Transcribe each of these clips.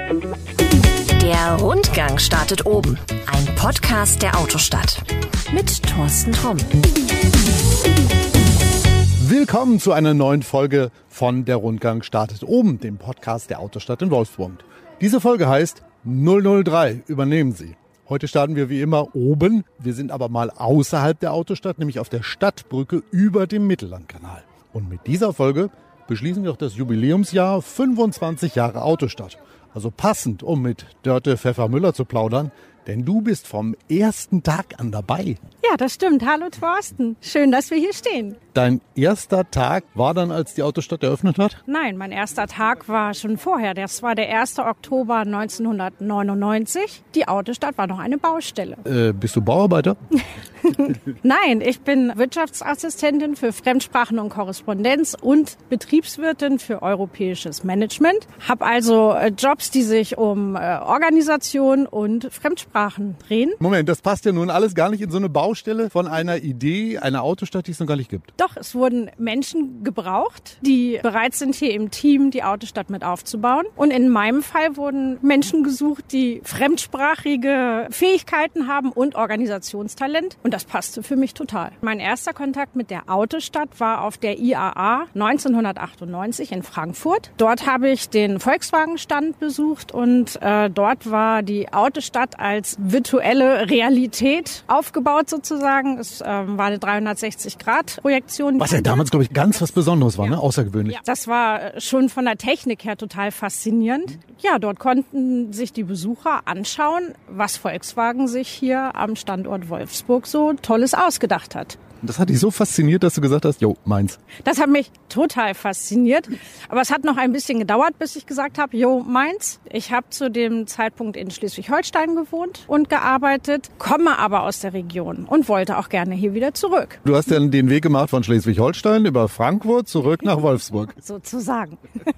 Der Rundgang startet oben. Ein Podcast der Autostadt. Mit Thorsten Tromm. Willkommen zu einer neuen Folge von Der Rundgang startet oben, dem Podcast der Autostadt in Wolfsburg. Diese Folge heißt 003, übernehmen Sie. Heute starten wir wie immer oben. Wir sind aber mal außerhalb der Autostadt, nämlich auf der Stadtbrücke über dem Mittellandkanal. Und mit dieser Folge beschließen wir auch das Jubiläumsjahr 25 Jahre Autostadt. Also passend, um mit Dörte Pfeffer-Müller zu plaudern, denn du bist vom ersten Tag an dabei. Ja, das stimmt. Hallo Thorsten. Schön, dass wir hier stehen. Dein erster Tag war dann, als die Autostadt eröffnet hat? Nein, mein erster Tag war schon vorher. Das war der 1. Oktober 1999. Die Autostadt war noch eine Baustelle. Bist du Bauarbeiter? Nein, ich bin Wirtschaftsassistentin für Fremdsprachen und Korrespondenz und Betriebswirtin für europäisches Management. Habe also Jobs, die sich um Organisation und Fremdsprachen drehen. Moment, das passt ja nun alles gar nicht in so eine Baustelle von einer Idee, einer Autostadt, die es noch gar nicht gibt. Doch, es wurden Menschen gebraucht, die bereit sind, hier im Team die Autostadt mit aufzubauen. Und in meinem Fall wurden Menschen gesucht, die fremdsprachige Fähigkeiten haben und Organisationstalent. Und das passte für mich total. Mein erster Kontakt mit der Autostadt war auf der IAA 1998 in Frankfurt. Dort habe ich den Volkswagen-Stand besucht und dort war die Autostadt als virtuelle Realität aufgebaut sozusagen. Es war eine 360-Grad-Projektion. Was ja damals, glaube ich, ganz was Besonderes war, ja. Ne? Außergewöhnlich. Ja, das war schon von der Technik her total faszinierend. Ja, dort konnten sich die Besucher anschauen, was Volkswagen sich hier am Standort Wolfsburg so Tolles ausgedacht hat. Das hat dich so fasziniert, dass du gesagt hast, jo, meins. Das hat mich total fasziniert. Aber es hat noch ein bisschen gedauert, bis ich gesagt habe, jo, meins. Ich habe zu dem Zeitpunkt in Schleswig-Holstein gewohnt und gearbeitet, komme aber aus der Region und wollte auch gerne hier wieder zurück. Du hast dann den Weg gemacht von Schleswig-Holstein über Frankfurt zurück nach Wolfsburg. Sozusagen.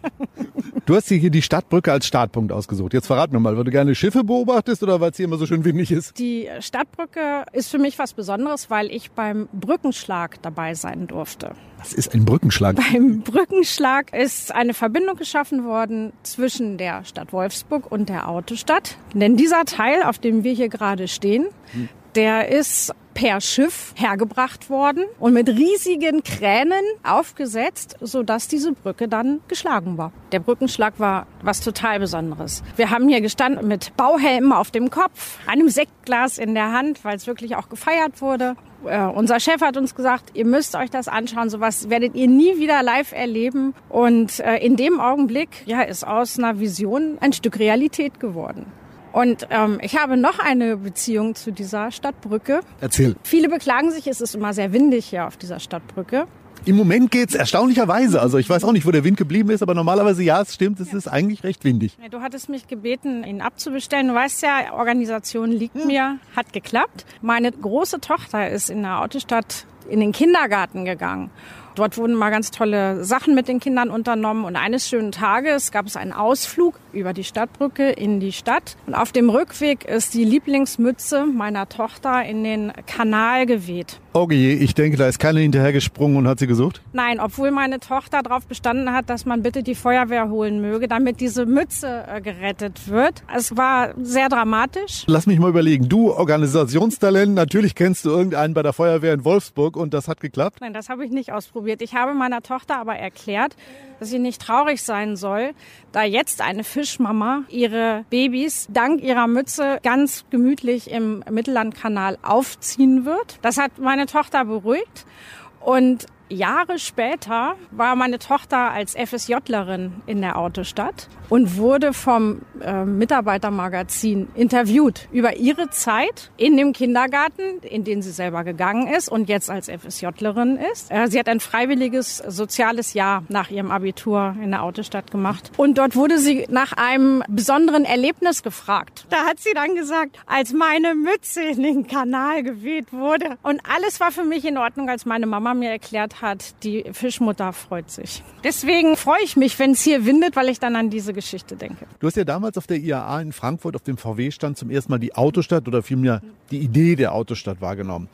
Du hast dir hier die Stadtbrücke als Startpunkt ausgesucht. Jetzt verrat mir mal, weil du gerne Schiffe beobachtest oder weil es hier immer so schön windig ist? Die Stadtbrücke ist für mich was Besonderes, weil ich beim Brückenschlag dabei sein durfte. Was ist ein Brückenschlag? Beim Brückenschlag ist eine Verbindung geschaffen worden zwischen der Stadt Wolfsburg und der Autostadt. Denn dieser Teil, auf dem wir hier gerade stehen, der ist per Schiff hergebracht worden und mit riesigen Kränen aufgesetzt, sodass diese Brücke dann geschlagen war. Der Brückenschlag war was total Besonderes. Wir haben hier gestanden mit Bauhelmen auf dem Kopf, einem Sektglas in der Hand, weil es wirklich auch gefeiert wurde. Unser Chef hat uns gesagt, ihr müsst euch das anschauen, sowas werdet ihr nie wieder live erleben. Und in dem Augenblick ist aus einer Vision ein Stück Realität geworden. Und ich habe noch eine Beziehung zu dieser Stadtbrücke. Erzähl. Viele beklagen sich, es ist immer sehr windig hier auf dieser Stadtbrücke. Im Moment geht's erstaunlicherweise. Also ich weiß auch nicht, wo der Wind geblieben ist, aber normalerweise ja, es stimmt, es ist eigentlich recht windig. Du hattest mich gebeten, ihn abzubestellen. Du weißt ja, Organisation liegt mir, hat geklappt. Meine große Tochter ist in der Autostadt in den Kindergarten gegangen. Dort wurden mal ganz tolle Sachen mit den Kindern unternommen und eines schönen Tages gab es einen Ausflug über die Stadtbrücke in die Stadt. Und auf dem Rückweg ist die Lieblingsmütze meiner Tochter in den Kanal geweht. Oh je, ich denke, da ist keiner hinterhergesprungen und hat sie gesucht? Nein, obwohl meine Tochter darauf bestanden hat, dass man bitte die Feuerwehr holen möge, damit diese Mütze gerettet wird. Es war sehr dramatisch. Lass mich mal überlegen. Du, Organisationstalent, natürlich kennst du irgendeinen bei der Feuerwehr in Wolfsburg und das hat geklappt? Nein, das habe ich nicht ausprobiert. Ich habe meiner Tochter aber erklärt, dass sie nicht traurig sein soll, da jetzt eine Fischmama ihre Babys dank ihrer Mütze ganz gemütlich im Mittellandkanal aufziehen wird. Das hat meine Tochter beruhigt. Und Jahre später war meine Tochter als FSJlerin in der Autostadt und wurde vom Mitarbeitermagazin interviewt über ihre Zeit in dem Kindergarten, in den sie selber gegangen ist und jetzt als FSJlerin ist. Sie hat ein freiwilliges soziales Jahr nach ihrem Abitur in der Autostadt gemacht und dort wurde sie nach einem besonderen Erlebnis gefragt. Da hat sie dann gesagt, als meine Mütze in den Kanal geweht wurde und alles war für mich in Ordnung, als meine Mama mir erklärt hat, die Fischmutter freut sich. Deswegen freue ich mich, wenn es hier windet, weil ich dann an diese Geschichte denke. Du hast ja damals auf der IAA in Frankfurt auf dem VW-Stand zum ersten Mal die Autostadt oder vielmehr die Idee der Autostadt wahrgenommen.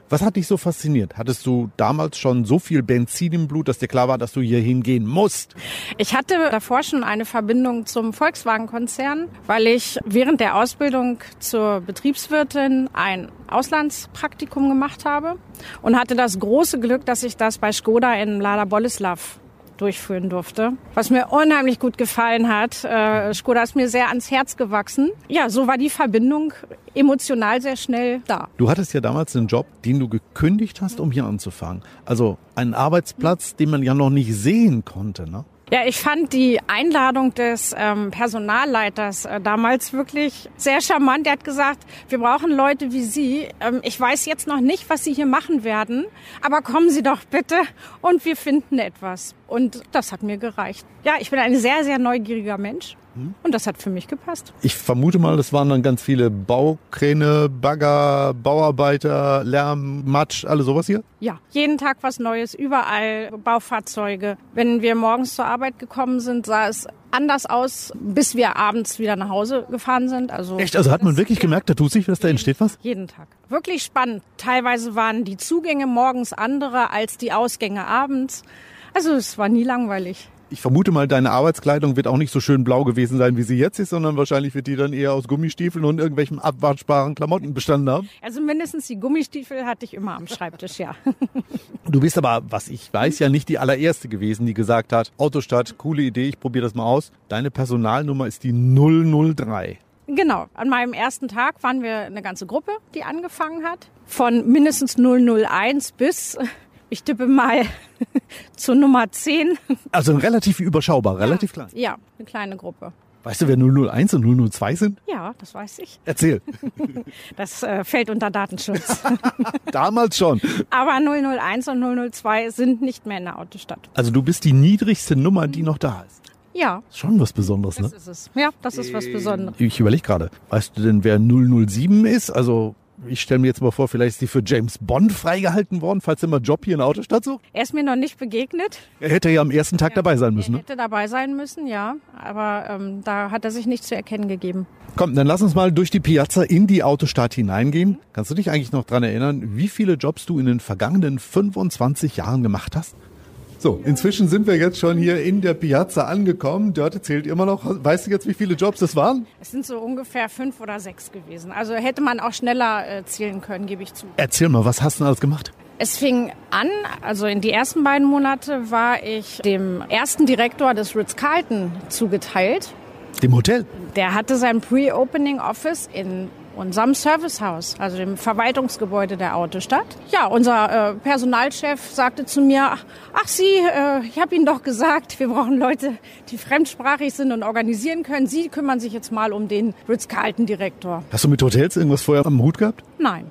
Was hat dich so fasziniert? Hattest du damals schon so viel Benzin im Blut, dass dir klar war, dass du hier hingehen musst? Ich hatte davor schon eine Verbindung zum Volkswagen-Konzern, weil ich während der Ausbildung zur Betriebswirtin ein Auslandspraktikum gemacht habe und hatte das große Glück, dass ich das bei Škoda in Mladá Boleslav durchführen durfte, was mir unheimlich gut gefallen hat. Škoda ist mir sehr ans Herz gewachsen. Ja, so war die Verbindung emotional sehr schnell da. Du hattest ja damals einen Job, den du gekündigt hast, um hier anzufangen. Also einen Arbeitsplatz, den man ja noch nicht sehen konnte, ne? Ja, ich fand die Einladung des Personalleiters damals wirklich sehr charmant. Er hat gesagt, wir brauchen Leute wie Sie. Ich weiß jetzt noch nicht, was Sie hier machen werden, aber kommen Sie doch bitte und wir finden etwas. Und das hat mir gereicht. Ja, ich bin ein sehr, sehr neugieriger Mensch. Und das hat für mich gepasst. Ich vermute mal, das waren dann ganz viele Baukräne, Bagger, Bauarbeiter, Lärm, Matsch, alles sowas hier? Ja, jeden Tag was Neues, überall Baufahrzeuge. Wenn wir morgens zur Arbeit gekommen sind, sah es anders aus, bis wir abends wieder nach Hause gefahren sind. Echt? Also hat man wirklich gemerkt, da tut sich was, da entsteht was? Jeden Tag. Wirklich spannend. Teilweise waren die Zugänge morgens andere als die Ausgänge abends. Also es war nie langweilig. Ich vermute mal, deine Arbeitskleidung wird auch nicht so schön blau gewesen sein, wie sie jetzt ist, sondern wahrscheinlich wird die dann eher aus Gummistiefeln und irgendwelchen abwaschbaren Klamotten bestanden haben. Also mindestens die Gummistiefel hatte ich immer am Schreibtisch, ja. Du bist aber, was ich weiß, ja nicht die allererste gewesen, die gesagt hat, Autostadt, coole Idee, ich probiere das mal aus. Deine Personalnummer ist die 003. Genau, an meinem ersten Tag waren wir eine ganze Gruppe, die angefangen hat. Von mindestens 001 bis... Ich tippe mal zur Nummer 10. Also relativ überschaubar, relativ klein. Ja, eine kleine Gruppe. Weißt du, wer 001 und 002 sind? Ja, das weiß ich. Erzähl. Das fällt unter Datenschutz. Damals schon. Aber 001 und 002 sind nicht mehr in der Autostadt. Also du bist die niedrigste Nummer, die noch da ist. Ja. Schon was Besonderes, ne? Das ist es. Ja, das ist was Besonderes. Ich überlege gerade, weißt du denn, wer 007 ist? Also... Ich stelle mir jetzt mal vor, vielleicht ist die für James Bond freigehalten worden, falls er mal Job hier in der Autostadt sucht. Er ist mir noch nicht begegnet. Er hätte ja am ersten Tag dabei sein müssen, Er hätte dabei sein müssen, ja. Aber da hat er sich nicht zu erkennen gegeben. Komm, dann lass uns mal durch die Piazza in die Autostadt hineingehen. Kannst du dich eigentlich noch dran erinnern, wie viele Jobs du in den vergangenen 25 Jahren gemacht hast? So, inzwischen sind wir jetzt schon hier in der Piazza angekommen. Dörte zählt immer noch. Weißt du jetzt, wie viele Jobs das waren? Es sind so ungefähr 5 oder 6 gewesen. Also hätte man auch schneller zählen können, gebe ich zu. Erzähl mal, was hast du denn alles gemacht? Es fing an, also in die ersten beiden Monate war ich dem ersten Direktor des Ritz-Carlton zugeteilt. Dem Hotel? Der hatte sein Pre-Opening Office in unserem Servicehaus, also dem Verwaltungsgebäude der Autostadt. Ja, unser Personalchef sagte zu mir, ach Sie, ich habe Ihnen doch gesagt, wir brauchen Leute, die fremdsprachig sind und organisieren können. Sie kümmern sich jetzt mal um den Ritz-Carlton-Direktor. Hast du mit Hotels irgendwas vorher am Hut gehabt? Nein.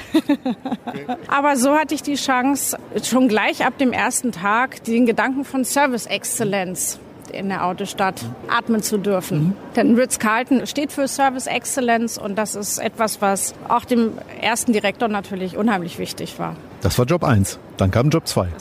Aber so hatte ich die Chance, schon gleich ab dem ersten Tag den Gedanken von Service Excellence in der Autostadt atmen zu dürfen. Denn Ritz-Carlton steht für Service Excellence und das ist etwas, was auch dem ersten Direktor natürlich unheimlich wichtig war. Das war Job 1. Dann kam Job 2.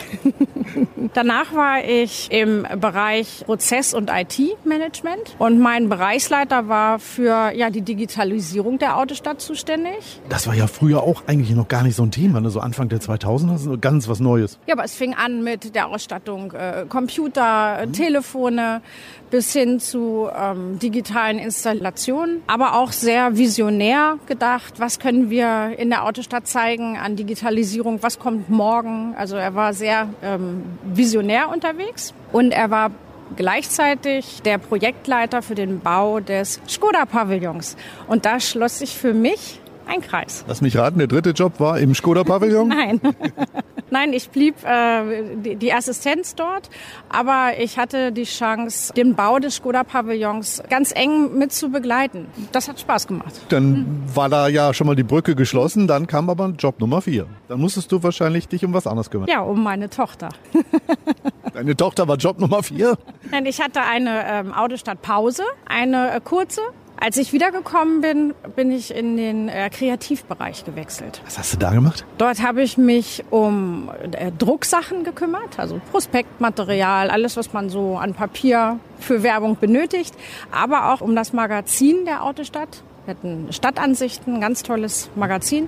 Danach war ich im Bereich Prozess- und IT-Management und mein Bereichsleiter war für die Digitalisierung der Autostadt zuständig. Das war ja früher auch eigentlich noch gar nicht so ein Thema, ne? So Anfang der 2000er, das ist ganz was Neues. Ja, aber es fing an mit der Ausstattung Computer, Telefone bis hin zu digitalen Installationen, aber auch sehr visionär gedacht, was können wir in der Autostadt zeigen an Digitalisierung, was kommt morgen. Also er war sehr visionär unterwegs und er war gleichzeitig der Projektleiter für den Bau des Škoda-Pavillons. Und da schloss sich für mich ein Kreis. Lass mich raten, der dritte Job war im Škoda-Pavillon? Nein. Nein, ich blieb die Assistenz dort, aber ich hatte die Chance, den Bau des Škoda-Pavillons ganz eng mit zu begleiten. Das hat Spaß gemacht. Dann war da ja schon mal die Brücke geschlossen, dann kam aber Job Nummer 4. Dann musstest du wahrscheinlich dich um was anderes kümmern. Ja, um meine Tochter. Deine Tochter war Job Nummer 4? Nein, ich hatte eine Autostadtpause, eine kurze. Als ich wiedergekommen bin, bin ich in den Kreativbereich gewechselt. Was hast du da gemacht? Dort habe ich mich um Drucksachen gekümmert, also Prospektmaterial, alles, was man so an Papier für Werbung benötigt, aber auch um das Magazin der Autostadt. Wir hatten Stadtansichten, ein ganz tolles Magazin.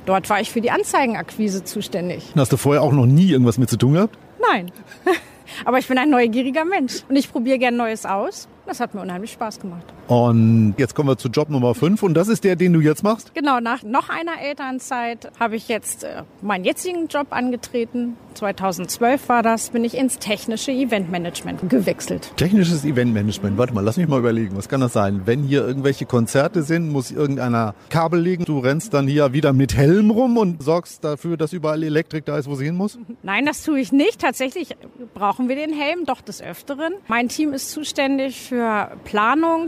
Dort war ich für die Anzeigenakquise zuständig. Hast du vorher auch noch nie irgendwas mit zu tun gehabt? Nein. Aber ich bin ein neugieriger Mensch und ich probiere gern Neues aus. Das hat mir unheimlich Spaß gemacht. Und jetzt kommen wir zu Job Nummer 5 und das ist der, den du jetzt machst? Genau, nach noch einer Elternzeit habe ich jetzt meinen jetzigen Job angetreten. 2012 war das, bin ich ins technische Eventmanagement gewechselt. Technisches Eventmanagement, warte mal, lass mich mal überlegen, was kann das sein? Wenn hier irgendwelche Konzerte sind, muss irgendeiner Kabel legen, du rennst dann hier wieder mit Helm rum und sorgst dafür, dass überall Elektrik da ist, wo sie hin muss? Nein, das tue ich nicht. Tatsächlich brauchen wir den Helm doch des Öfteren. Mein Team ist zuständig für Planung,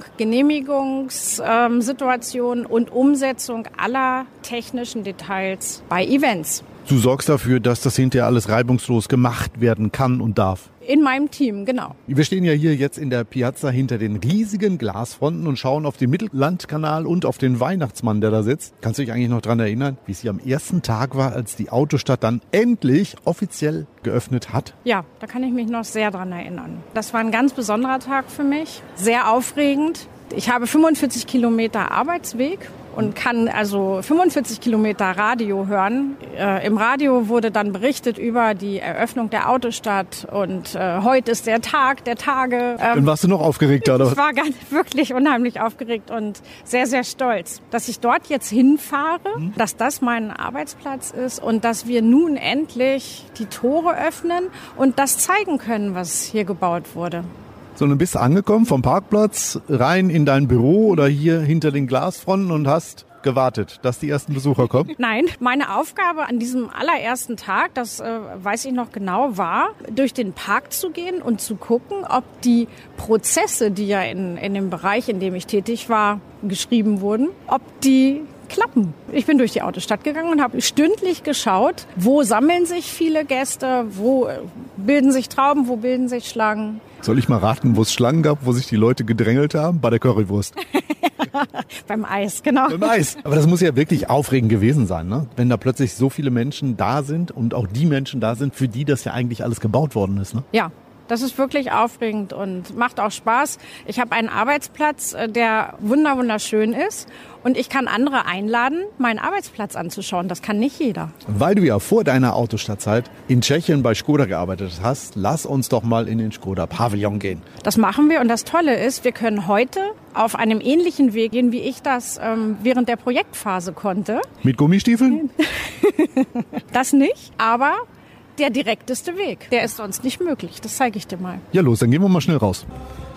Genehmigungssituationen und Umsetzung aller technischen Details bei Events. Du sorgst dafür, dass das hinterher alles reibungslos gemacht werden kann und darf. In meinem Team, genau. Wir stehen ja hier jetzt in der Piazza hinter den riesigen Glasfronten und schauen auf den Mittellandkanal und auf den Weihnachtsmann, der da sitzt. Kannst du dich eigentlich noch daran erinnern, wie es hier am ersten Tag war, als die Autostadt dann endlich offiziell geöffnet hat? Ja, da kann ich mich noch sehr dran erinnern. Das war ein ganz besonderer Tag für mich, sehr aufregend. Ich habe 45 Kilometer Arbeitsweg und kann also 45 Kilometer Radio hören. Im Radio wurde dann berichtet über die Eröffnung der Autostadt und heute ist der Tag der Tage. Dann warst du noch aufgeregter, oder? Ich war wirklich unheimlich aufgeregt und sehr, sehr stolz, dass ich dort jetzt hinfahre, dass das mein Arbeitsplatz ist und dass wir nun endlich die Tore öffnen und das zeigen können, was hier gebaut wurde. So, dann bist du angekommen vom Parkplatz rein in dein Büro oder hier hinter den Glasfronten und hast gewartet, dass die ersten Besucher kommen? Nein, meine Aufgabe an diesem allerersten Tag, das weiß ich noch genau, war, durch den Park zu gehen und zu gucken, ob die Prozesse, die ja in dem Bereich, in dem ich tätig war, geschrieben wurden, ob die klappen. Ich bin durch die Autostadt gegangen und habe stündlich geschaut, wo sammeln sich viele Gäste, wo bilden sich Trauben, wo bilden sich Schlangen. Soll ich mal raten, wo es Schlangen gab, wo sich die Leute gedrängelt haben? Bei der Currywurst. Beim Eis, genau. Beim Eis. Aber das muss ja wirklich aufregend gewesen sein, ne? Wenn da plötzlich so viele Menschen da sind und auch die Menschen da sind, für die das ja eigentlich alles gebaut worden ist, ne? Ja. Das ist wirklich aufregend und macht auch Spaß. Ich habe einen Arbeitsplatz, der wunderschön ist und ich kann andere einladen, meinen Arbeitsplatz anzuschauen. Das kann nicht jeder. Weil du ja vor deiner Autostadtzeit in Tschechien bei Škoda gearbeitet hast, lass uns doch mal in den Škoda-Pavillon gehen. Das machen wir und das Tolle ist, wir können heute auf einem ähnlichen Weg gehen, wie ich das während der Projektphase konnte. Mit Gummistiefeln? Das nicht, aber der direkteste Weg. Der ist sonst nicht möglich. Das zeige ich dir mal. Ja, los, dann gehen wir mal schnell raus.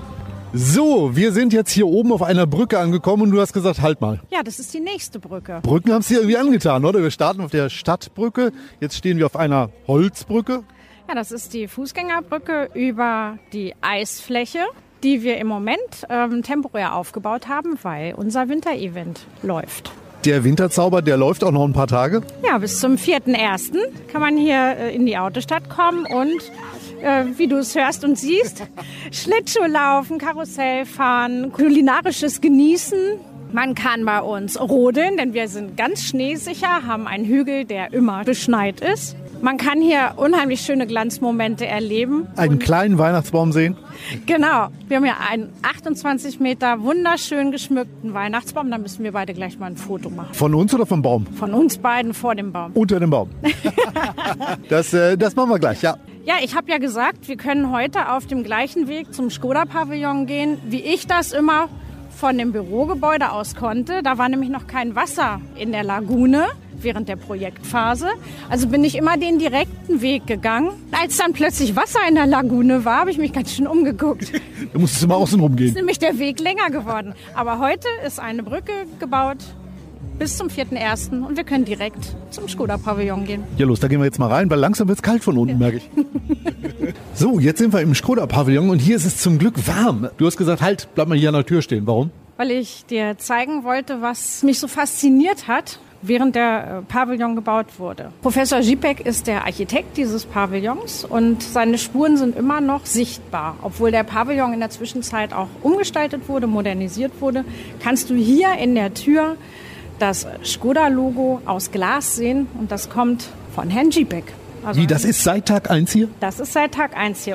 So, wir sind jetzt hier oben auf einer Brücke angekommen und du hast gesagt, halt mal. Ja, das ist die nächste Brücke. Brücken haben es dir irgendwie angetan, oder? Wir starten auf der Stadtbrücke. Jetzt stehen wir auf einer Holzbrücke. Ja, das ist die Fußgängerbrücke über die Eisfläche, die wir im Moment temporär aufgebaut haben, weil unser Winterevent läuft. Der Winterzauber, der läuft auch noch ein paar Tage? Ja, bis zum 4.1. kann man hier in die Autostadt kommen und, wie du es hörst und siehst, Schlittschuh laufen, Karussell fahren, kulinarisches Genießen. Man kann bei uns rodeln, denn wir sind ganz schneesicher, haben einen Hügel, der immer beschneit ist. Man kann hier unheimlich schöne Glanzmomente erleben. Einen kleinen Weihnachtsbaum sehen? Genau. Wir haben ja einen 28 Meter wunderschön geschmückten Weihnachtsbaum. Da müssen wir beide gleich mal ein Foto machen. Von uns oder vom Baum? Von uns beiden vor dem Baum. Unter dem Baum. Das machen wir gleich, ja. Ja, ich habe ja gesagt, wir können heute auf dem gleichen Weg zum Škoda-Pavillon gehen, wie ich das immer von dem Bürogebäude aus konnte. Da war nämlich noch kein Wasser in der Lagune während der Projektphase. Also bin ich immer den direkten Weg gegangen. Als dann plötzlich Wasser in der Lagune war, habe ich mich ganz schön umgeguckt. Du musstest immer außen rumgehen. Ist nämlich der Weg länger geworden. Aber heute ist eine Brücke gebaut bis zum 4.1. und wir können direkt zum Škoda-Pavillon gehen. Ja los, da gehen wir jetzt mal rein, weil langsam wird es kalt von unten, merke ich. So, jetzt sind wir im Škoda-Pavillon und hier ist es zum Glück warm. Du hast gesagt, halt, bleib mal hier an der Tür stehen. Warum? Weil ich dir zeigen wollte, was mich so fasziniert hat, während der Pavillon gebaut wurde. Professor Žípek ist der Architekt dieses Pavillons und seine Spuren sind immer noch sichtbar. Obwohl der Pavillon in der Zwischenzeit auch umgestaltet wurde, modernisiert wurde, kannst du hier in der Tür das Škoda-Logo aus Glas sehen und das kommt von Herrn Žípek. Also Wie, das ist seit Tag 1 hier? Das ist seit Tag 1 hier und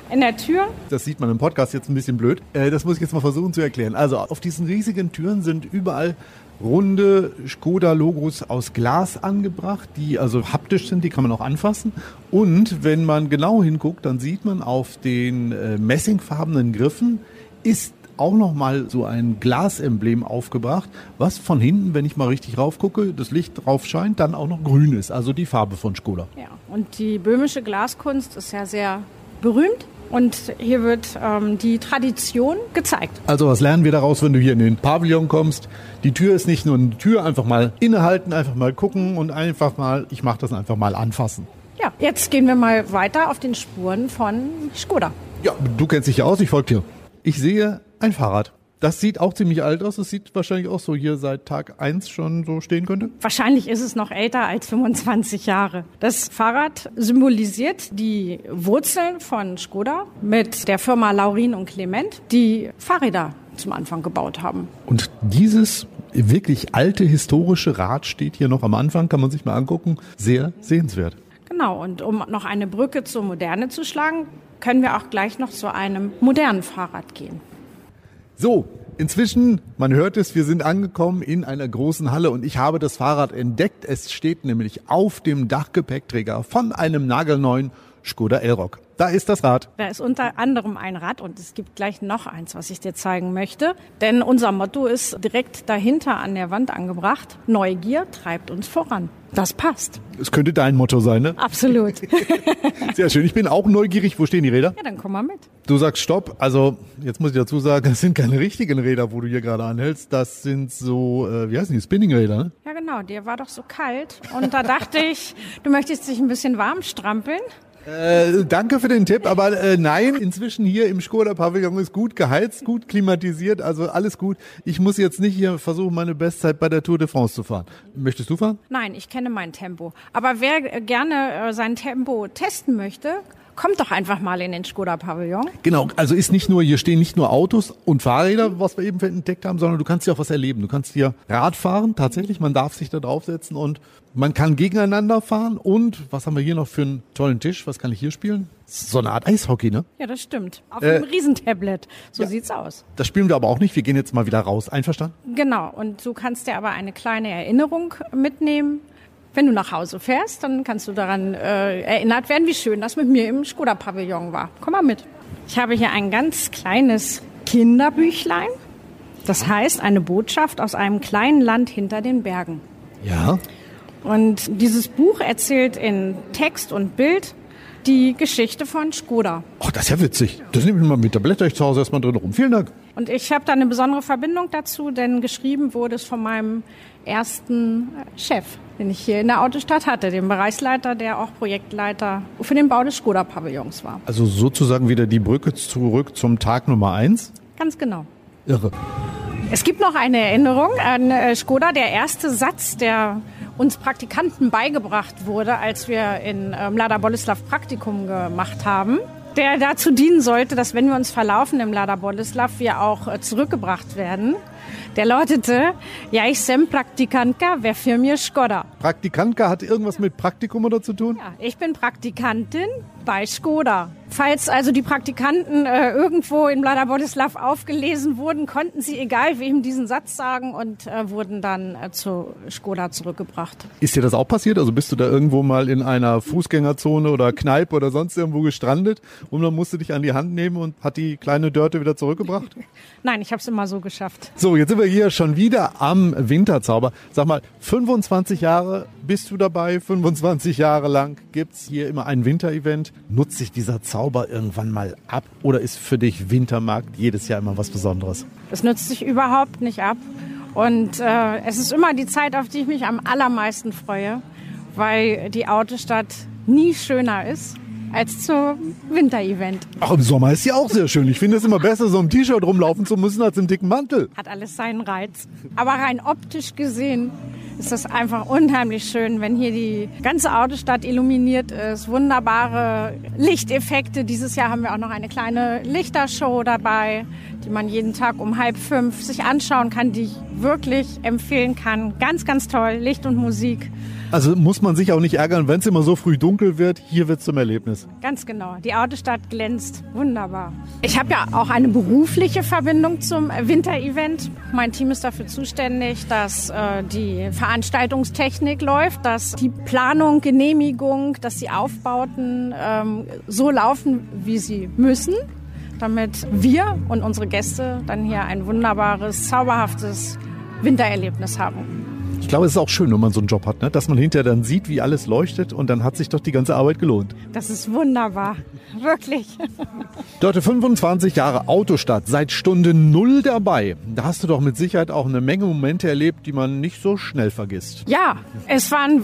in der Tür. Das sieht man im Podcast jetzt ein bisschen blöd. Das muss ich jetzt mal versuchen zu erklären. Also auf diesen riesigen Türen sind überall runde Skoda-Logos aus Glas angebracht, die also haptisch sind, die kann man auch anfassen. Und wenn man genau hinguckt, dann sieht man auf den messingfarbenen Griffen ist auch nochmal so ein Glasemblem aufgebracht, was von hinten, wenn ich mal richtig raufgucke, das Licht drauf scheint, dann auch noch grün ist, also die Farbe von Skoda. Ja, und die böhmische Glaskunst ist ja sehr berühmt. Und hier wird die Tradition gezeigt. Also was lernen wir daraus, wenn du hier in den Pavillon kommst? Die Tür ist nicht nur eine Tür, einfach mal innehalten, einfach mal gucken und einfach mal, ich mache das einfach mal anfassen. Ja, jetzt gehen wir mal weiter auf den Spuren von Skoda. Ja, du kennst dich ja aus, ich folge dir. Ich sehe ein Fahrrad. Das sieht auch ziemlich alt aus. Das sieht wahrscheinlich auch so hier seit Tag 1 schon so stehen könnte. Wahrscheinlich ist es noch älter als 25 Jahre. Das Fahrrad symbolisiert die Wurzeln von Skoda mit der Firma Laurin und Clement, die Fahrräder zum Anfang gebaut haben. Und dieses wirklich alte historische Rad steht hier noch am Anfang, kann man sich mal angucken. Sehr sehenswert. Genau, und um noch eine Brücke zur Moderne zu schlagen, können wir auch gleich noch zu einem modernen Fahrrad gehen. So, inzwischen, man hört es, wir sind angekommen in einer großen Halle und ich habe das Fahrrad entdeckt. Es steht nämlich auf dem Dachgepäckträger von einem nagelneuen Skoda Elroq. Da ist das Rad. Da ist unter anderem ein Rad und es gibt gleich noch eins, was ich dir zeigen möchte. Denn unser Motto ist direkt dahinter an der Wand angebracht: Neugier treibt uns voran. Das passt. Es könnte dein Motto sein, ne? Absolut. Sehr schön. Ich bin auch neugierig. Wo stehen die Räder? Ja, dann komm mal mit. Du sagst Stopp. Also, jetzt muss ich dazu sagen, das sind keine richtigen Räder, wo du hier gerade anhältst. Das sind so, wie heißen die? Spinning-Räder, ne? Ja, genau. Dir war doch so kalt. Und da dachte ich, du möchtest dich ein bisschen warm strampeln. Danke für den Tipp, aber nein, inzwischen hier im Skoda-Pavillon ist gut geheizt, gut klimatisiert, also alles gut. Ich muss jetzt nicht hier versuchen, meine Bestzeit bei der Tour de France zu fahren. Möchtest du fahren? Nein, ich kenne mein Tempo. Aber wer gerne sein Tempo testen möchte, kommt doch einfach mal in den Skoda-Pavillon. Genau, also ist nicht nur, hier stehen nicht nur Autos und Fahrräder, was wir eben entdeckt haben, sondern du kannst hier auch was erleben. Du kannst hier Rad fahren, tatsächlich, man darf sich da draufsetzen und man kann gegeneinander fahren. Und was haben wir hier noch für einen tollen Tisch? Was kann ich hier spielen? So eine Art Eishockey, ne? Ja, das stimmt. Auf einem Riesentablet. So sieht's aus. Das spielen wir aber auch nicht. Wir gehen jetzt mal wieder raus. Einverstanden? Genau. Und du kannst dir aber eine kleine Erinnerung mitnehmen. Wenn du nach Hause fährst, dann kannst du daran erinnert werden, wie schön das mit mir im Skoda-Pavillon war. Komm mal mit. Ich habe hier ein ganz kleines Kinderbüchlein. Das heißt, eine Botschaft aus einem kleinen Land hinter den Bergen. Ja. Und dieses Buch erzählt in Text und Bild die Geschichte von Skoda. Ach, das ist ja witzig. Das nehme ich mal mit. Da blätter ich zu Hause erstmal drin rum. Vielen Dank. Und ich habe da eine besondere Verbindung dazu, denn geschrieben wurde es von meinem ersten Chef, den ich hier in der Autostadt hatte, dem Bereichsleiter, der auch Projektleiter für den Bau des Skoda-Pavillons war. Also sozusagen wieder die Brücke zurück zum Tag Nummer 1? Ganz genau. Irre. Es gibt noch eine Erinnerung an Skoda, der erste Satz, der uns Praktikanten beigebracht wurde, als wir in Mlada Boleslav Praktikum gemacht haben, der dazu dienen sollte, dass wenn wir uns verlaufen im Mlada Boleslav, wir auch zurückgebracht werden. Der lautete: Ja, ich sem Praktikantka, wer für mir Skoda. Praktikantka hat irgendwas mit Praktikum oder zu tun? Ja, ich bin Praktikantin bei Skoda. Falls also die Praktikanten irgendwo in Mlada Boleslav aufgelesen wurden, konnten sie egal wem diesen Satz sagen und wurden dann zu Skoda zurückgebracht. Ist dir das auch passiert? Also bist du da irgendwo mal in einer Fußgängerzone oder Kneipe oder sonst irgendwo gestrandet und dann musst du dich an die Hand nehmen und hat die kleine Dörte wieder zurückgebracht? Nein, ich habe es immer so geschafft. So, jetzt sind wir hier schon wieder am Winterzauber. Sag mal, 25 Jahre bist du dabei, 25 Jahre lang gibt's hier immer ein Winterevent. Nutzt sich dieser Zauber irgendwann mal ab oder ist für dich Wintermarkt jedes Jahr immer was Besonderes? Es nützt sich überhaupt nicht ab und es ist immer die Zeit, auf die ich mich am allermeisten freue, weil die Autostadt nie schöner ist als zum Winterevent. Ach, im Sommer ist ja auch sehr schön. Ich finde es immer besser, so im T-Shirt rumlaufen zu müssen, als im dicken Mantel. Hat alles seinen Reiz. Aber rein optisch gesehen ist es einfach unheimlich schön, wenn hier die ganze Autostadt illuminiert ist. Wunderbare Lichteffekte. Dieses Jahr haben wir auch noch eine kleine Lichtershow dabei, die man jeden Tag um 4:30 sich anschauen kann, die ich wirklich empfehlen kann. Ganz, ganz toll. Licht und Musik. Also muss man sich auch nicht ärgern, wenn es immer so früh dunkel wird. Hier wird es zum Erlebnis. Ganz genau. Die Autostadt glänzt. Wunderbar. Ich habe ja auch eine berufliche Verbindung zum Winterevent. Mein Team ist dafür zuständig, dass die Veranstaltungstechnik läuft, dass die Planung, Genehmigung, dass die Aufbauten so laufen, wie sie müssen, damit wir und unsere Gäste dann hier ein wunderbares, zauberhaftes Wintererlebnis haben. Ich glaube, es ist auch schön, wenn man so einen Job hat, ne? Dass man hinterher dann sieht, wie alles leuchtet und dann hat sich doch die ganze Arbeit gelohnt. Das ist wunderbar, wirklich. Dörte, 25 Jahre Autostadt, seit Stunde 0 dabei. Da hast du doch mit Sicherheit auch eine Menge Momente erlebt, die man nicht so schnell vergisst. Ja, es waren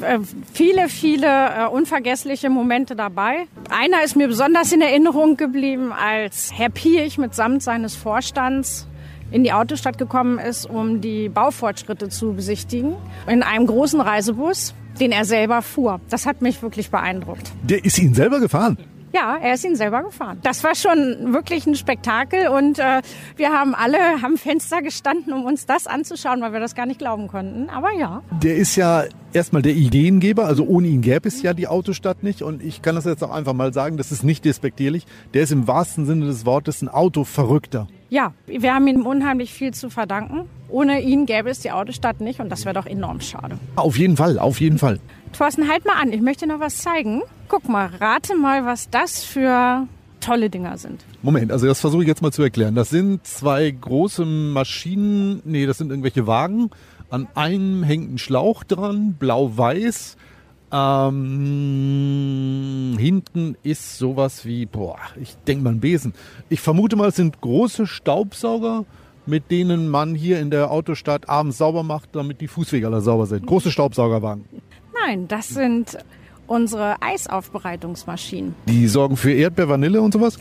viele unvergessliche Momente dabei. Einer ist mir besonders in Erinnerung geblieben, als Herr Piech mitsamt seines Vorstands in die Autostadt gekommen ist, um die Baufortschritte zu besichtigen, in einem großen Reisebus, den er selber fuhr. Das hat mich wirklich beeindruckt. Der ist ihn selber gefahren? Ja, er ist ihn selber gefahren. Das war schon wirklich ein Spektakel und wir haben alle am Fenster gestanden, um uns das anzuschauen, weil wir das gar nicht glauben konnten. Aber ja. Der ist ja erstmal der Ideengeber, also ohne ihn gäbe es ja die Autostadt nicht. Und ich kann das jetzt auch einfach mal sagen, das ist nicht despektierlich. Der ist im wahrsten Sinne des Wortes ein Autoverrückter. Ja, wir haben ihm unheimlich viel zu verdanken. Ohne ihn gäbe es die Autostadt nicht und das wäre doch enorm schade. Auf jeden Fall, auf jeden Fall. Thorsten, halt mal an, ich möchte dir noch was zeigen. Guck mal, rate mal, was das für tolle Dinger sind. Moment, also das versuche ich jetzt mal zu erklären. Das sind zwei große Maschinen, das sind irgendwelche Wagen. An einem hängt ein Schlauch dran, blau-weiß. Hinten ist sowas wie, ich denke mal ein Besen. Ich vermute mal, es sind große Staubsauger, mit denen man hier in der Autostadt abends sauber macht, damit die Fußwege alle sauber sind. Große Staubsaugerwagen. Nein, das sind unsere Eisaufbereitungsmaschinen. Die sorgen für Erdbeer, Vanille und sowas?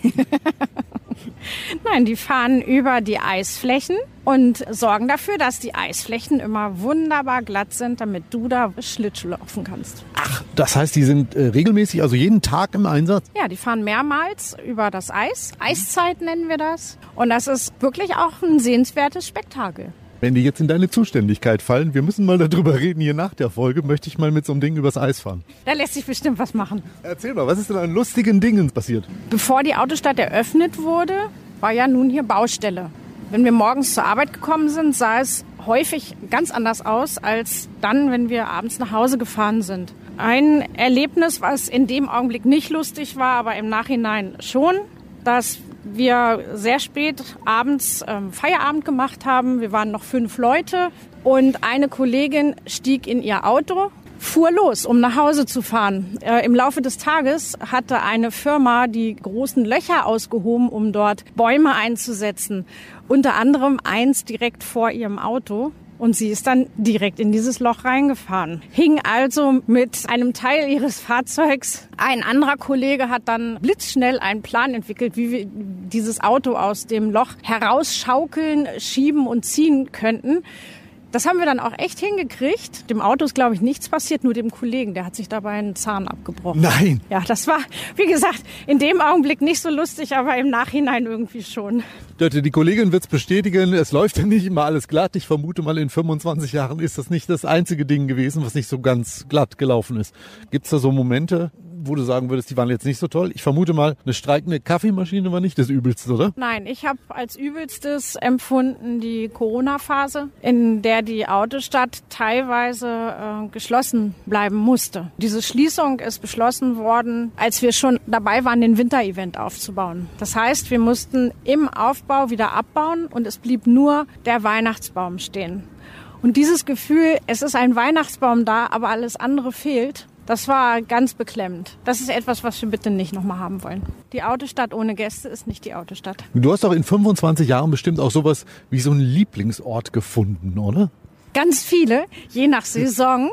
Nein, die fahren über die Eisflächen und sorgen dafür, dass die Eisflächen immer wunderbar glatt sind, damit du da Schlittschuh laufen kannst. Ach, das heißt, die sind regelmäßig, also jeden Tag im Einsatz? Ja, die fahren mehrmals über das Eis. Eiszeit nennen wir das. Und das ist wirklich auch ein sehenswertes Spektakel. Wenn die jetzt in deine Zuständigkeit fallen, wir müssen mal darüber reden, hier nach der Folge, möchte ich mal mit so einem Ding übers Eis fahren. Da lässt sich bestimmt was machen. Erzähl mal, was ist denn an lustigen Dingen passiert? Bevor die Autostadt eröffnet wurde, war ja nun hier Baustelle. Wenn wir morgens zur Arbeit gekommen sind, sah es häufig ganz anders aus, als dann, wenn wir abends nach Hause gefahren sind. Ein Erlebnis, was in dem Augenblick nicht lustig war, aber im Nachhinein schon, dass wir sehr spät abends Feierabend gemacht haben. Wir waren noch 5 Leute und eine Kollegin stieg in ihr Auto, fuhr los, um nach Hause zu fahren. Im Laufe des Tages hatte eine Firma die großen Löcher ausgehoben, um dort Bäume einzusetzen. Unter anderem eins direkt vor ihrem Auto. Und sie ist dann direkt in dieses Loch reingefahren. Hing also mit einem Teil ihres Fahrzeugs. Ein anderer Kollege hat dann blitzschnell einen Plan entwickelt, wie wir dieses Auto aus dem Loch herausschaukeln, schieben und ziehen könnten. Das haben wir dann auch echt hingekriegt. Dem Auto ist, glaube ich, nichts passiert, nur dem Kollegen. Der hat sich dabei einen Zahn abgebrochen. Nein! Ja, das war, wie gesagt, in dem Augenblick nicht so lustig, aber im Nachhinein irgendwie schon. Dörte, die Kollegin wird es bestätigen, es läuft ja nicht immer alles glatt. Ich vermute mal, in 25 Jahren ist das nicht das einzige Ding gewesen, was nicht so ganz glatt gelaufen ist. Gibt es da so Momente, wo du sagen würdest, die waren jetzt nicht so toll? Ich vermute mal, eine streikende Kaffeemaschine war nicht das Übelste, oder? Nein, ich habe als Übelstes empfunden die Corona-Phase, in der die Autostadt teilweise geschlossen bleiben musste. Diese Schließung ist beschlossen worden, als wir schon dabei waren, den Winterevent aufzubauen. Das heißt, wir mussten im Aufbau wieder abbauen und es blieb nur der Weihnachtsbaum stehen. Und dieses Gefühl, es ist ein Weihnachtsbaum da, aber alles andere fehlt, das war ganz beklemmend. Das ist etwas, was wir bitte nicht nochmal haben wollen. Die Autostadt ohne Gäste ist nicht die Autostadt. Du hast doch in 25 Jahren bestimmt auch sowas wie so einen Lieblingsort gefunden, oder? Ganz viele, je nach Saison.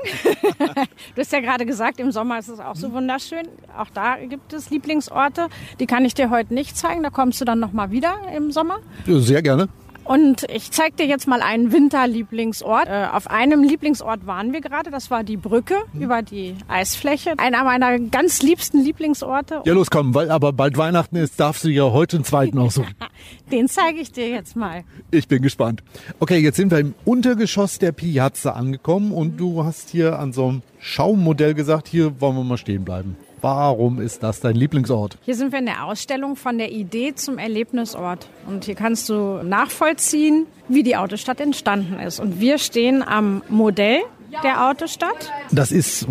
Du hast ja gerade gesagt, im Sommer ist es auch so wunderschön. Auch da gibt es Lieblingsorte. Die kann ich dir heute nicht zeigen. Da kommst du dann nochmal wieder im Sommer. Sehr gerne. Und ich zeige dir jetzt mal einen Winterlieblingsort. Auf einem Lieblingsort waren wir gerade, das war die Brücke über die Eisfläche. Einer meiner ganz liebsten Lieblingsorte. Ja, los, komm, weil aber bald Weihnachten ist, darfst du ja heute einen zweiten aussuchen. Den zeige ich dir jetzt mal. Ich bin gespannt. Okay, jetzt sind wir im Untergeschoss der Piazza angekommen und du hast hier an so einem Schaummodell gesagt, hier wollen wir mal stehen bleiben. Warum ist das dein Lieblingsort? Hier sind wir in der Ausstellung von der Idee zum Erlebnisort. Und hier kannst du nachvollziehen, wie die Autostadt entstanden ist. Und wir stehen am Modell der Autostadt. Das ist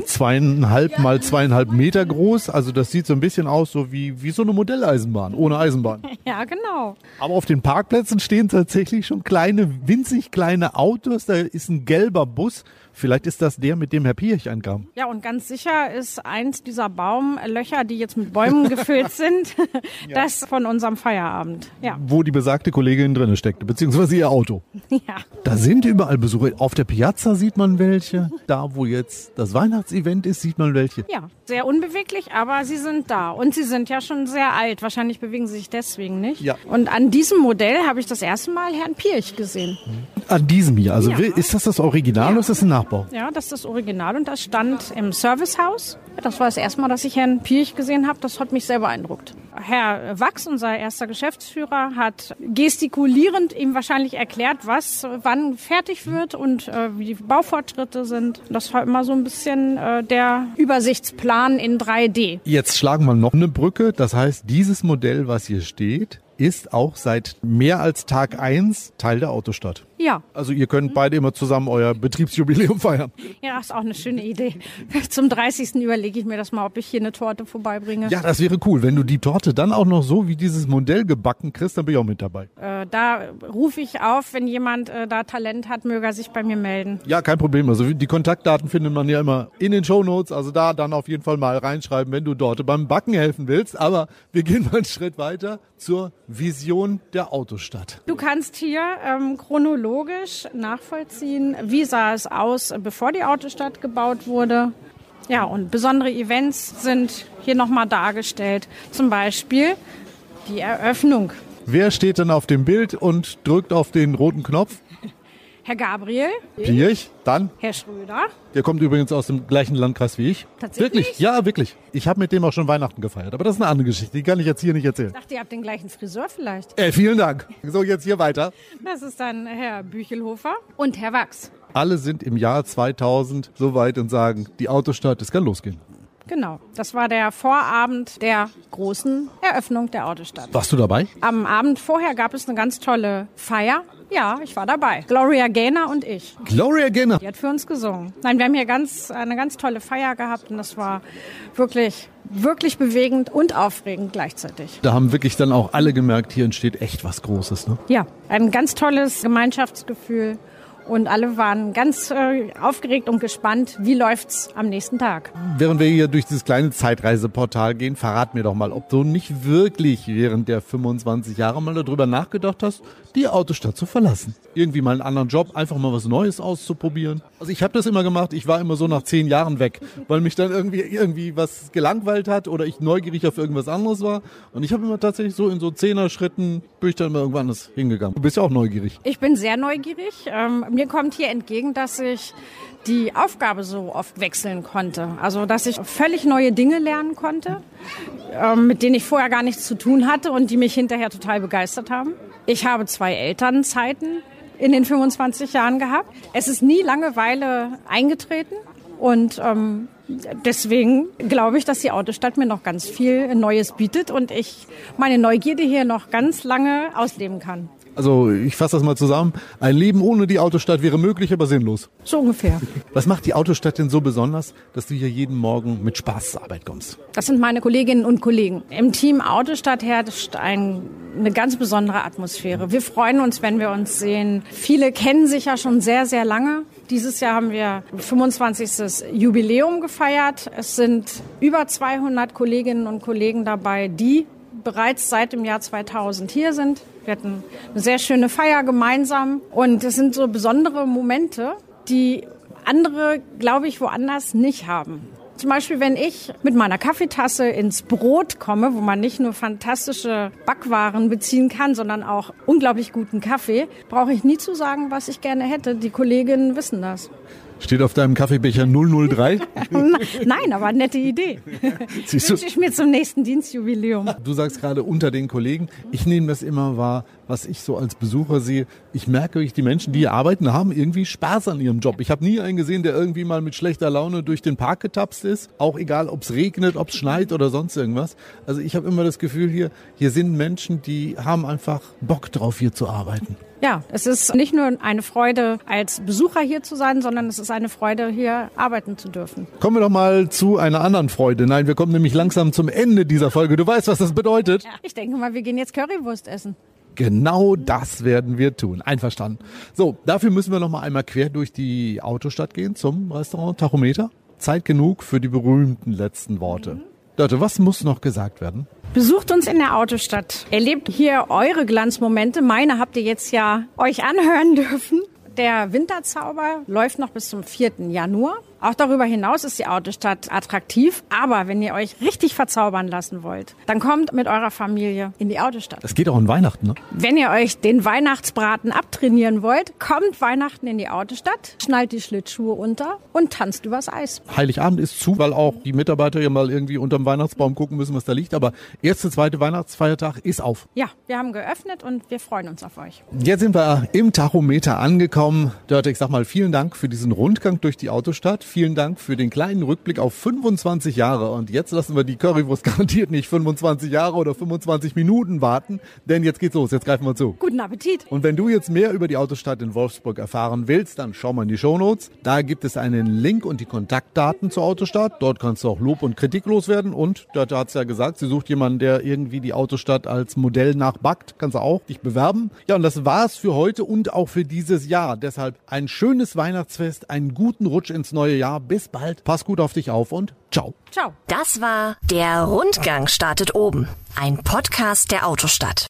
2,5 mal 2,5 Meter groß. Also das sieht so ein bisschen aus so wie so eine Modelleisenbahn, ohne Eisenbahn. Ja, genau. Aber auf den Parkplätzen stehen tatsächlich schon winzig kleine Autos. Da ist ein gelber Bus. Vielleicht ist das der, mit dem Herr Piech ankam. Ja, und ganz sicher ist eins dieser Baumlöcher, die jetzt mit Bäumen gefüllt sind, das von unserem Feierabend. Ja. Wo die besagte Kollegin drin steckte, beziehungsweise ihr Auto. Ja. Da sind überall Besucher. Auf der Piazza sieht man welche. Da, wo jetzt das Weihnachtsevent ist, sieht man welche. Ja, sehr unbeweglich, aber sie sind da. Und sie sind ja schon sehr alt. Wahrscheinlich bewegen sie sich deswegen nicht. Ja. Und an diesem Modell habe ich das erste Mal Herrn Piech gesehen. An diesem hier. Also Ja. Ist das Original oder ist das ein Nachbau? Ja, das ist das Original und das stand im Servicehaus. Das war das erste Mal, dass ich Herrn Piech gesehen habe. Das hat mich sehr beeindruckt. Herr Wachs, unser erster Geschäftsführer, hat gestikulierend ihm wahrscheinlich erklärt, was wann fertig wird und wie die Baufortschritte sind. Das war immer so ein bisschen der Übersichtsplan in 3D. Jetzt schlagen wir noch eine Brücke. Das heißt, dieses Modell, was hier steht, ist auch seit mehr als Tag 1 Teil der Autostadt. Ja. Also ihr könnt beide immer zusammen euer Betriebsjubiläum feiern. Ja, das ist auch eine schöne Idee. Zum 30. überlege ich mir das mal, ob ich hier eine Torte vorbeibringe. Ja, das wäre cool. Wenn du die Torte dann auch noch so wie dieses Modell gebacken kriegst, dann bin ich auch mit dabei. Da rufe ich auf, wenn jemand da Talent hat, möge er sich bei mir melden. Ja, kein Problem. Also die Kontaktdaten findet man ja immer in den Shownotes. Also da dann auf jeden Fall mal reinschreiben, wenn du dort beim Backen helfen willst. Aber wir gehen mal einen Schritt weiter zur Vision der Autostadt. Du kannst hier chronologisch nachvollziehen, wie sah es aus, bevor die Autostadt gebaut wurde. Ja, und besondere Events sind hier nochmal dargestellt. Zum Beispiel die Eröffnung. Wer steht denn auf dem Bild und drückt auf den roten Knopf? Herr Gabriel. Piech, dann. Herr Schröder. Der kommt übrigens aus dem gleichen Landkreis wie ich. Tatsächlich? Wirklich? Ja, wirklich. Ich habe mit dem auch schon Weihnachten gefeiert. Aber das ist eine andere Geschichte. Die kann ich jetzt hier nicht erzählen. Ich dachte, ihr habt den gleichen Friseur vielleicht. Vielen Dank. So, jetzt hier weiter. Das ist dann Herr Büchelhofer und Herr Wachs. Alle sind im Jahr 2000 so weit und sagen, die Autostadt, es kann losgehen. Genau, das war der Vorabend der großen Eröffnung der Autostadt. Warst du dabei? Am Abend vorher gab es eine ganz tolle Feier. Ja, ich war dabei. Gloria Gaynor und ich. Gloria Gaynor. Die hat für uns gesungen. Nein, wir haben hier eine ganz tolle Feier gehabt und das war wirklich, wirklich bewegend und aufregend gleichzeitig. Da haben wirklich dann auch alle gemerkt, hier entsteht echt was Großes, ne? Ja, ein ganz tolles Gemeinschaftsgefühl. Und alle waren ganz aufgeregt und gespannt, wie läuft's am nächsten Tag. Während wir hier durch dieses kleine Zeitreiseportal gehen, verrat mir doch mal, ob du nicht wirklich während der 25 Jahre mal darüber nachgedacht hast, die Autostadt zu verlassen. Irgendwie mal einen anderen Job, einfach mal was Neues auszuprobieren. Also ich habe das immer gemacht, ich war immer so nach 10 Jahren weg, weil mich dann irgendwie was gelangweilt hat oder ich neugierig auf irgendwas anderes war. Und ich habe immer tatsächlich so in so 10er-Schritten bin ich dann mal irgendwann anders hingegangen. Du bist ja auch neugierig. Ich bin sehr neugierig. Mir kommt hier entgegen, dass ich die Aufgabe so oft wechseln konnte. Also, dass ich völlig neue Dinge lernen konnte, mit denen ich vorher gar nichts zu tun hatte und die mich hinterher total begeistert haben. Ich habe 2 Elternzeiten in den 25 Jahren gehabt. Es ist nie Langeweile eingetreten und deswegen glaube ich, dass die Autostadt mir noch ganz viel Neues bietet und ich meine Neugierde hier noch ganz lange ausleben kann. Also ich fasse das mal zusammen. Ein Leben ohne die Autostadt wäre möglich, aber sinnlos. So ungefähr. Was macht die Autostadt denn so besonders, dass du hier jeden Morgen mit Spaß zur Arbeit kommst? Das sind meine Kolleginnen und Kollegen. Im Team Autostadt herrscht eine ganz besondere Atmosphäre. Wir freuen uns, wenn wir uns sehen. Viele kennen sich ja schon sehr, sehr lange. Dieses Jahr haben wir 25. Jubiläum gefeiert. Es sind über 200 Kolleginnen und Kollegen dabei, die bereits seit dem Jahr 2000 hier sind. Wir hatten eine sehr schöne Feier gemeinsam und es sind so besondere Momente, die andere, glaube ich, woanders nicht haben. Zum Beispiel, wenn ich mit meiner Kaffeetasse ins Brot komme, wo man nicht nur fantastische Backwaren beziehen kann, sondern auch unglaublich guten Kaffee, brauche ich nie zu sagen, was ich gerne hätte. Die Kolleginnen wissen das. Steht auf deinem Kaffeebecher 003? Nein, aber nette Idee. Wünsche ich mir zum nächsten Dienstjubiläum. Du sagst gerade unter den Kollegen. Ich nehme das immer wahr, was ich so als Besucher sehe. Ich merke, die Menschen, die hier arbeiten, haben irgendwie Spaß an ihrem Job. Ich habe nie einen gesehen, der irgendwie mal mit schlechter Laune durch den Park getapst ist. Auch egal, ob es regnet, ob es schneit oder sonst irgendwas. Also ich habe immer das Gefühl, hier sind Menschen, die haben einfach Bock drauf, hier zu arbeiten. Ja, es ist nicht nur eine Freude, als Besucher hier zu sein, sondern es ist eine Freude, hier arbeiten zu dürfen. Kommen wir doch mal zu einer anderen Freude. Nein, wir kommen nämlich langsam zum Ende dieser Folge. Du weißt, was das bedeutet? Ja, ich denke mal, wir gehen jetzt Currywurst essen. Genau das werden wir tun. Einverstanden. So, dafür müssen wir noch mal einmal quer durch die Autostadt gehen zum Restaurant Tachometer. Zeit genug für die berühmten letzten Worte. Dörte, was muss noch gesagt werden? Besucht uns in der Autostadt. Erlebt hier eure Glanzmomente. Meine habt ihr jetzt ja euch anhören dürfen. Der Winterzauber läuft noch bis zum 4. Januar. Auch darüber hinaus ist die Autostadt attraktiv. Aber wenn ihr euch richtig verzaubern lassen wollt, dann kommt mit eurer Familie in die Autostadt. Das geht auch an Weihnachten, ne? Wenn ihr euch den Weihnachtsbraten abtrainieren wollt, kommt Weihnachten in die Autostadt, schnallt die Schlittschuhe unter und tanzt übers Eis. Heiligabend ist zu, weil auch die Mitarbeiter ja mal irgendwie unterm Weihnachtsbaum gucken müssen, was da liegt. Aber erste, zweite Weihnachtsfeiertag ist auf. Ja, wir haben geöffnet und wir freuen uns auf euch. Jetzt sind wir im Tachometer angekommen. Dörte, ich sag mal vielen Dank für diesen Rundgang durch die Autostadt. Vielen Dank für den kleinen Rückblick auf 25 Jahre. Und jetzt lassen wir die Currywurst garantiert nicht 25 Jahre oder 25 Minuten warten, denn jetzt geht's los. Jetzt greifen wir zu. Guten Appetit. Und wenn du jetzt mehr über die Autostadt in Wolfsburg erfahren willst, dann schau mal in die Shownotes. Da gibt es einen Link und die Kontaktdaten zur Autostadt. Dort kannst du auch Lob und Kritik loswerden. Und Dörte hat's ja gesagt, sie sucht jemanden, der irgendwie die Autostadt als Modell nachbackt. Kannst du auch dich bewerben. Ja, und das war's für heute und auch für dieses Jahr. Deshalb ein schönes Weihnachtsfest, einen guten Rutsch ins neue Jahr. Bis bald. Pass gut auf dich auf und ciao. Ciao. Das war Der Rundgang startet oben. Ein Podcast der Autostadt.